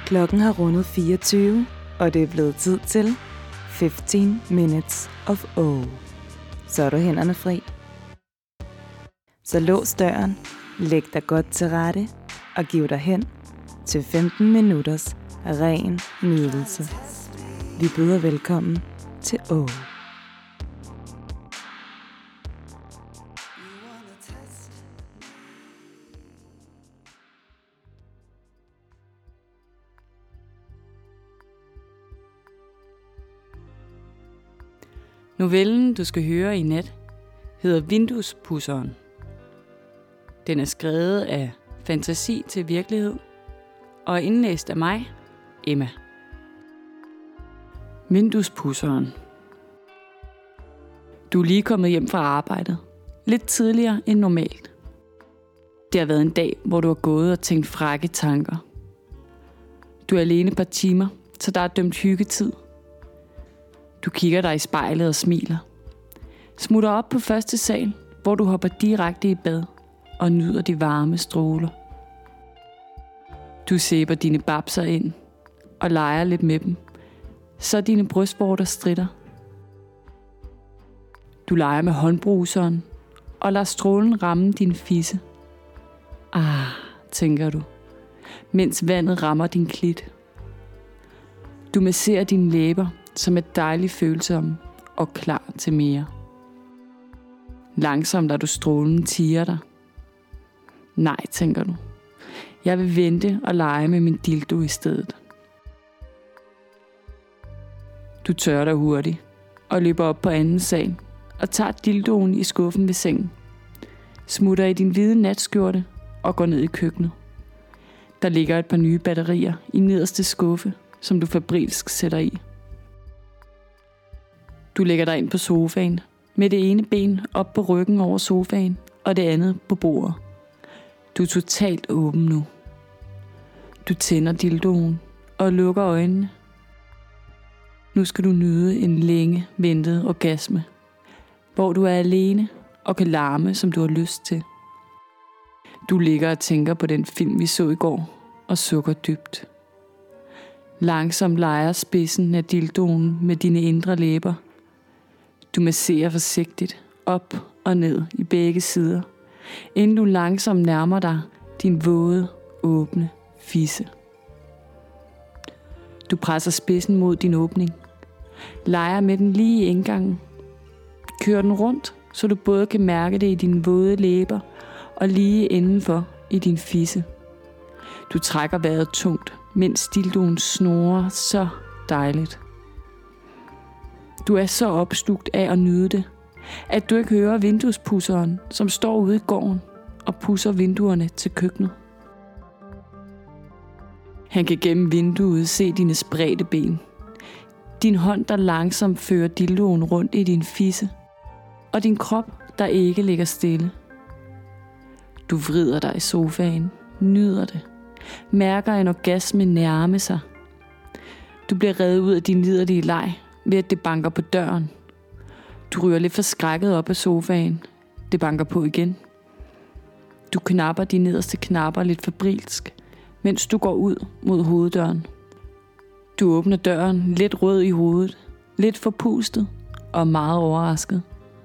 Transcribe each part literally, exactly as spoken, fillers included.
Klokken har rundet fireogtyve, og det er blevet tid til femten minutes of O. Så er du hænderne fri. Så lås døren, læg dig godt til rette og giv dig hen til femten minutters ren nydelse. Vi byder velkommen til O. Novellen, du skal høre i nat, hedder Vinduespudseren. Den er skrevet af fantasi til virkelighed og indlæst af mig, Emma. Vinduespudseren. Du er lige kommet hjem fra arbejdet, lidt tidligere end normalt. Det har været en dag, hvor du har gået og tænkt frække tanker. Du er alene et par timer, så der er dømt hyggetid. Du kigger dig i spejlet og smiler. Smutter op på første sal, hvor du hopper direkte i bad og nyder de varme stråler. Du sæber dine babser ind og leger lidt med dem, så dine brystvorter stritter. Du leger med håndbruseren og lader strålen ramme din fisse. Ah, tænker du, mens vandet rammer din klit. Du masserer dine læber, som er dejligt følsomme og klar til mere. Langsomt lader du strålen tiger dig. Nej, tænker du. Jeg vil vente og lege med min dildo i stedet. Du tørrer dig hurtigt og løber op på anden sal og tager dildoen i skuffen ved sengen. Smutter i din hvide natskjorte og går ned i køkkenet. Der ligger et par nye batterier i nederste skuffe, som du febrilsk sætter i. Du lægger dig ind på sofaen, med det ene ben op på ryggen over sofaen, og det andet på bordet. Du er totalt åben nu. Du tænder dildoen og lukker øjnene. Nu skal du nyde en længe ventet orgasme, hvor du er alene og kan larme, som du har lyst til. Du ligger og tænker på den film, vi så i går, og sukker dybt. Langsomt leger spidsen af dildoen med dine indre læber. Du masserer forsigtigt op og ned i begge sider, inden du langsomt nærmer dig din våde, åbne fisse. Du presser spidsen mod din åbning, leger med den lige i indgangen. Kører den rundt, så du både kan mærke det i dine våde læber og lige indenfor i din fisse. Du trækker vejret tungt, mens dildoen snurrer så dejligt. Du er så opslugt af at nyde det, at du ikke hører vinduespudseren, som står ude i gården og pudser vinduerne til køkkenet. Han kan gennem vinduet se dine spredte ben, din hånd, der langsomt fører dildoen rundt i din fisse, og din krop, der ikke ligger stille. Du vrider dig i sofaen, nyder det, mærker en orgasme nærme sig. Du bliver revet ud af din liderlige leg, ved at det banker på døren. Du ryger lidt forskrækket op af sofaen. Det banker på igen. Du knapper de nederste knapper lidt febrilsk, mens du går ud mod hoveddøren. Du åbner døren lidt rød i hovedet, lidt forpustet og meget overrasket.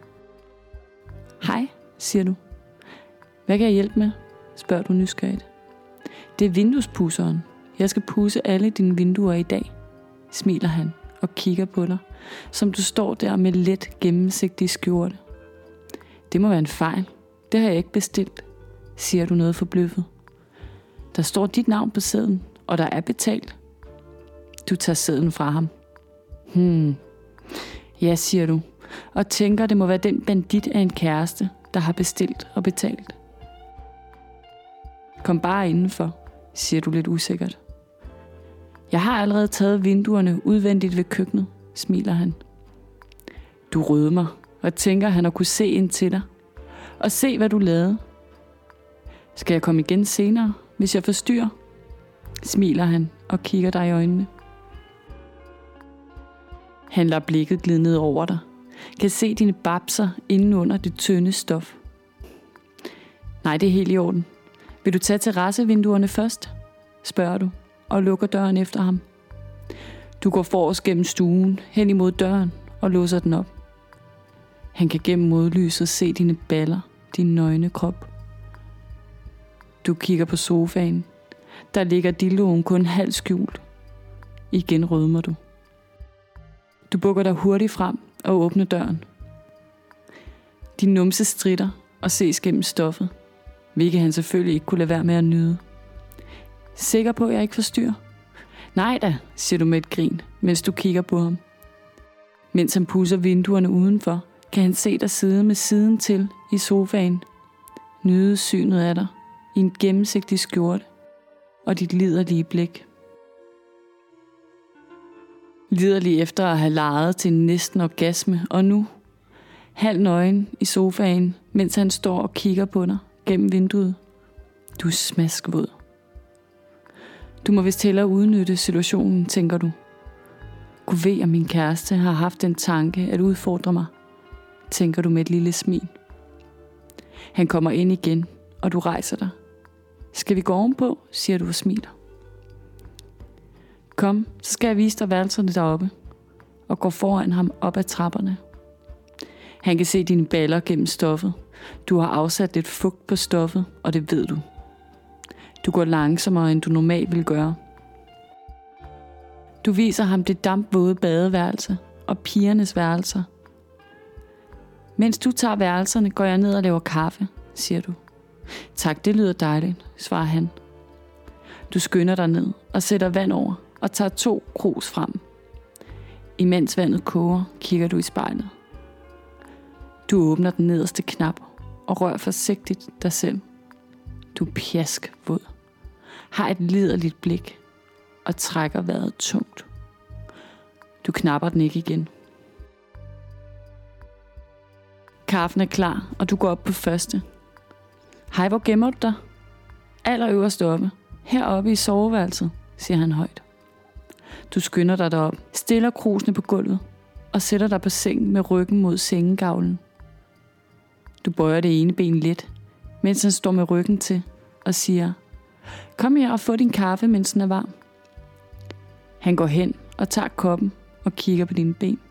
Hej, siger du. Hvad kan jeg hjælpe med? Spørger du nysgerrigt. Det er vinduespudseren. Jeg skal pudse alle dine vinduer i dag, smiler han og kigger på dig, som du står der med let gennemsigtig skjorte. Det må være en fejl. Det har jeg ikke bestilt, siger du noget forbløffet. Der står dit navn på sedlen, og der er betalt. Du tager sedlen fra ham. Hmm. Ja, siger du, og tænker, det må være den bandit af en kæreste, der har bestilt og betalt. Kom bare indenfor, siger du lidt usikkert. Jeg har allerede taget vinduerne udvendigt ved køkkenet, smiler han. Du rødmer og tænker, han har kunne se ind til dig. Og se, hvad du lavede. Skal jeg komme igen senere, hvis jeg forstyrrer? Smiler han og kigger dig i øjnene. Han lader blikket glide ned over dig. Kan se dine babser inde under det tynde stof. Nej, det er helt i orden. Vil du tage terrassevinduerne først? Spørger du. og lukker døren efter ham. Du går forrest gennem stuen, hen imod døren og låser den op. Han kan gennem modlyset se dine baller, din nøgne krop. Du kigger på sofaen. Der ligger dildoen kun halvt skjult. Igen rødmer du. Du bukker dig hurtigt frem og åbner døren. Din numse stritter og ses gennem stoffet, hvilket han selvfølgelig ikke kunne lade være med at nyde. Sikker på, at jeg ikke forstyrrer? Nej da, siger du med et grin, mens du kigger på ham. Mens han pusser vinduerne udenfor, kan han se dig sidde med siden til i sofaen. Nyde synet af dig i en gennemsigtig skjorte og dit liderlige blik. Liderlig efter at have leget til en næsten orgasme, og nu halv nøgen i sofaen, mens han står og kigger på dig gennem vinduet. Du er smaskvåd. Du må vist hellere udnytte situationen, tænker du. Gud ved, at min kæreste har haft den tanke at udfordre mig, tænker du med et lille smil. Han kommer ind igen, og du rejser dig. Skal vi gå ovenpå, siger du og smiler. Kom, så skal jeg vise dig værelserne deroppe, og går foran ham op ad trapperne. Han kan se dine baller gennem stoffet. Du har afsat lidt fugt på stoffet, og det ved du. Du går langsommere, end du normalt vil gøre. Du viser ham det dampvåde badeværelse og pigernes værelser. Mens du tager værelserne, går jeg ned og laver kaffe, siger du. Tak, det lyder dejligt, svarer han. Du skynder dig ned og sætter vand over og tager to krus frem. Imens vandet koger, kigger du i spejlet. Du åbner den nederste knap og rør forsigtigt dig selv. Du er pjaskvåd, har et liderligt blik og trækker vejret tungt. Du knapper den ikke igen. Kaffen er klar, og du går op på første. Hej, hvor gemmer du dig? Allerøverst oppe. Heroppe i soveværelset, siger han højt. Du skynder dig derop, stiller krusene på gulvet og sætter dig på sengen med ryggen mod sengegavlen. Du bøjer det ene ben lidt, mens han står med ryggen til og siger, kom her og få din kaffe, mens den er varm. Han går hen og tager koppen og kigger på dine ben.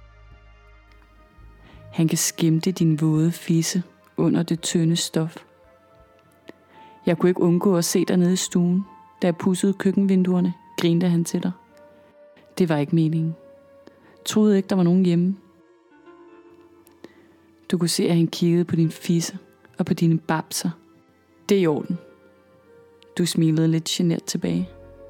Han kan skimte din våde fisse under det tynde stof. Jeg kunne ikke undgå at se dig nede i stuen, da jeg pudsede køkkenvinduerne, grinte han til dig. Det var ikke meningen. Troede ikke, der var nogen hjemme. Du kunne se, at han kiggede på din fisse og på dine babser. Det er i orden. Du smilede lidt genert tilbage.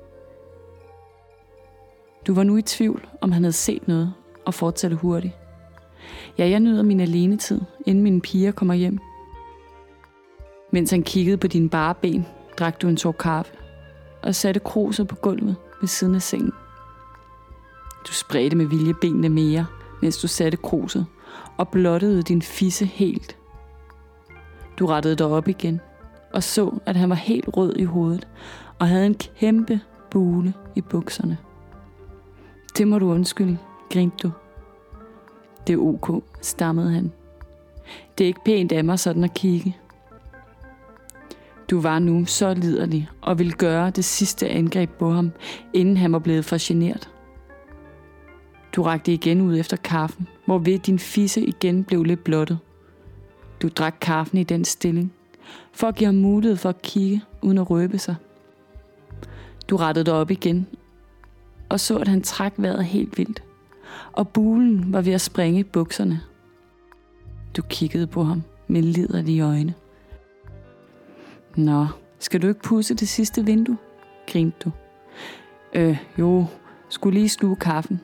Du var nu i tvivl, om han havde set noget, og fortsatte hurtigt. Ja, jeg nyder min alenetid, inden mine piger kommer hjem. Mens han kiggede på dine bare ben, drak du en tår kaffe og satte kruset på gulvet ved siden af sengen. Du spredte med vilje benene mere, mens du satte kruset og blottede din fisse helt. Du rettede dig op igen og så, at han var helt rød i hovedet og havde en kæmpe bule i bukserne. Det må du undskylde, grinte du. Det er ok, stammede han. Det er ikke pænt af mig sådan at kigge. Du var nu så liderlig og ville gøre det sidste angreb på ham, inden han var blevet for genert. Du rakte igen ud efter kaffen, hvorved din fisse igen blev lidt blottet. Du drak kaffen i den stilling, for at give ham mulighed for at kigge uden at røbe sig. Du rettede dig op igen og så, at han trak vejret helt vildt, og bulen var ved at springe i bukserne. Du kiggede på ham med liderlige øjne. Nå, skal du ikke pudse det sidste vindue? Grinte du. Øh, jo, skulle lige sluge kaffen.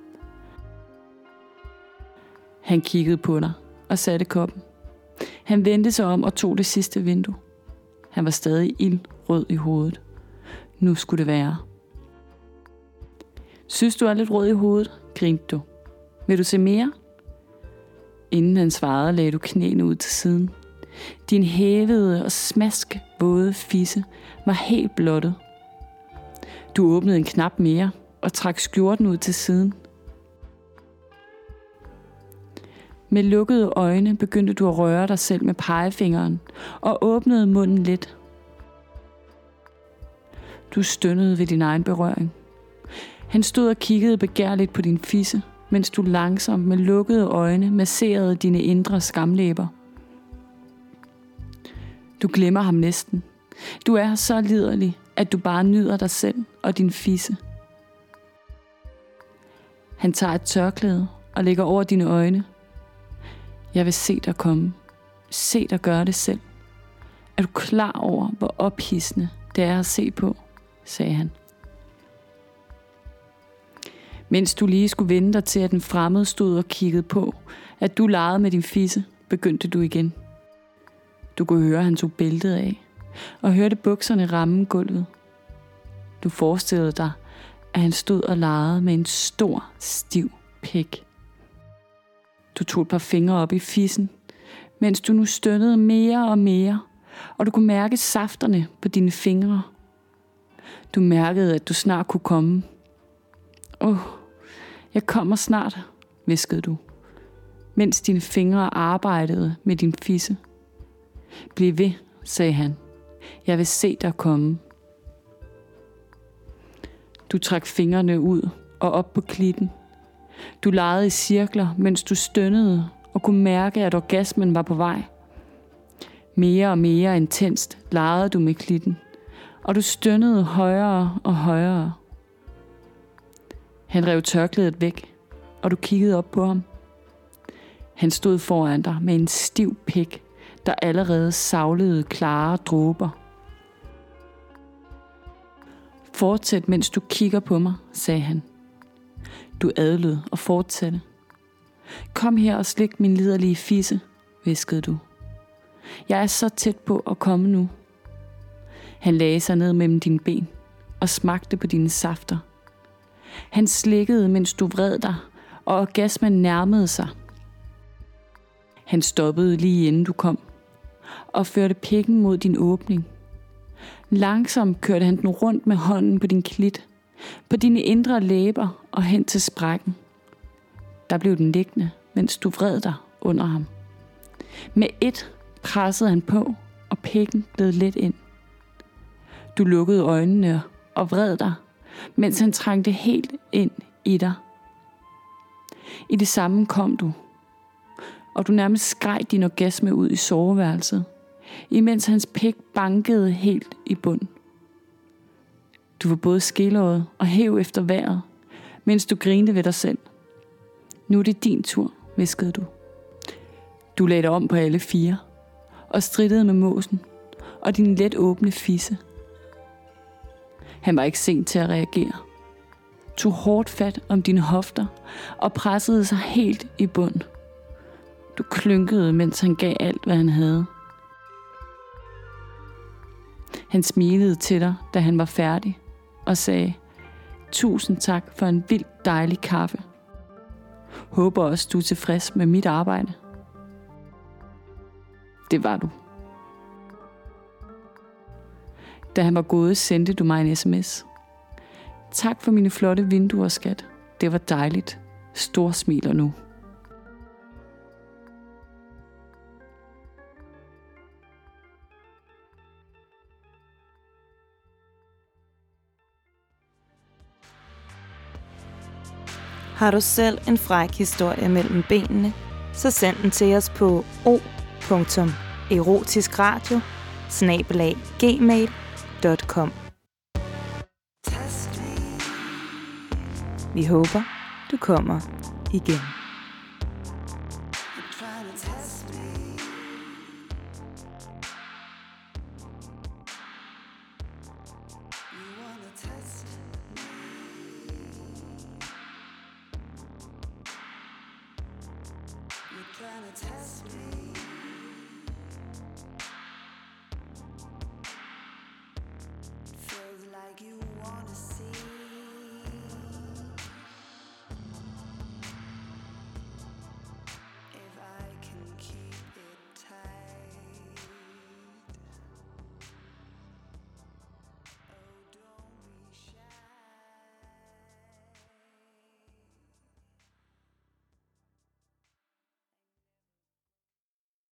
Han kiggede på dig og satte koppen. Han vendte sig om og tog det sidste vindue. Han var stadig ildrød i hovedet. Nu skulle det være. Synes du er lidt rød i hovedet? Grinte du. Vil du se mere? Inden han svarede, lagde du knæene ud til siden. Din hævede og smask våde fisse var helt blottet. Du åbnede en knap mere og trak skjorten ud til siden. Med lukkede øjne begyndte du at røre dig selv med pegefingeren og åbnede munden lidt. Du stønnede ved din egen berøring. Han stod og kiggede begærligt på din fisse, mens du langsomt med lukkede øjne masserede dine indre skamlæber. Du glemmer ham næsten. Du er så liderlig, at du bare nyder dig selv og din fisse. Han tager et tørklæde og lægger over dine øjne. Jeg vil se dig komme. Se dig gøre det selv. Er du klar over, hvor ophidsende det er at se på, sagde han. Mens du lige skulle vende dig til, at den fremmede stod og kiggede på, at du legede med din fisse, begyndte du igen. Du kunne høre, at han tog bæltet af, og hørte bukserne ramme gulvet. Du forestillede dig, at han stod og legede med en stor, stiv pik. Du tog et par fingre op i fissen, mens du nu stønnede mere og mere, og du kunne mærke safterne på dine fingre. Du mærkede, at du snart kunne komme. Åh, oh, jeg kommer snart, hviskede du, mens dine fingre arbejdede med din fisse. Bliv ved, sagde han. Jeg vil se dig komme. Du trak fingrene ud og op på klitten. Du legede i cirkler, mens du stønnede og kunne mærke, at orgasmen var på vej. Mere og mere intenst legede du med klitten, og du stønnede højere og højere. Han rev tørklædet væk, og du kiggede op på ham. Han stod foran dig med en stiv pik, der allerede savlede klare dråber. Fortsæt, mens du kigger på mig, sagde han. Du adlød og fortsatte. Kom her og slik min liderlige fisse, hviskede du. Jeg er så tæt på at komme nu. Han lagde sig ned mellem dine ben og smagte på dine safter. Han slikkede, mens du vred dig, og orgasmen nærmede sig. Han stoppede lige inden du kom og førte pikken mod din åbning. Langsomt kørte han den rundt med hånden på din klit, på dine indre læber og hen til sprækken. Der blev den liggende, mens du vred dig under ham. Med et pressede han på, og pikken gled let ind. Du lukkede øjnene og vred dig, mens han trængte helt ind i dig. I det samme kom du, og du nærmest skreg din orgasme ud i soveværelset, imens hans pik bankede helt i bund. Du var både skilleret og hæv efter vejret, mens du grinte ved dig selv. Nu er det din tur, hviskede du. Du lagde dig om på alle fire og strittede med måsen og din let åbne fisse. Han var ikke sent til at reagere. Tog hårdt fat om dine hofter og pressede sig helt i bund. Du klynkede, mens han gav alt, hvad han havde. Han smilede til dig, da han var færdig, og sagde, tusind tak for en vildt dejlig kaffe. Håber også, du er tilfreds med mit arbejde. Det var du. Da han var gået, sendte du mig en sms. Tak for mine flotte vinduer, skat. Det var dejligt. Stor smiler nu. Har du selv en fræk historie mellem benene, så send den til os på o punktum erotiskradio snabel-a gmail punktum com. Vi håber, du kommer igen. Trying to test me.